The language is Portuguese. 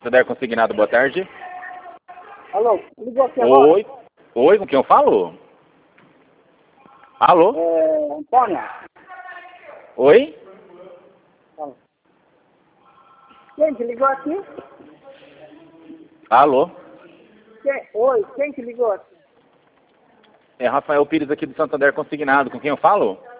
Santander Consignado, boa tarde. Alô, ligou aqui agora? Oi. Oi, com quem eu falo? Alô? Antônia. Oi? Fala. Quem que ligou aqui? Alô? Oi, quem que ligou aqui? É Rafael Pires aqui do Santander Consignado, com quem eu falo?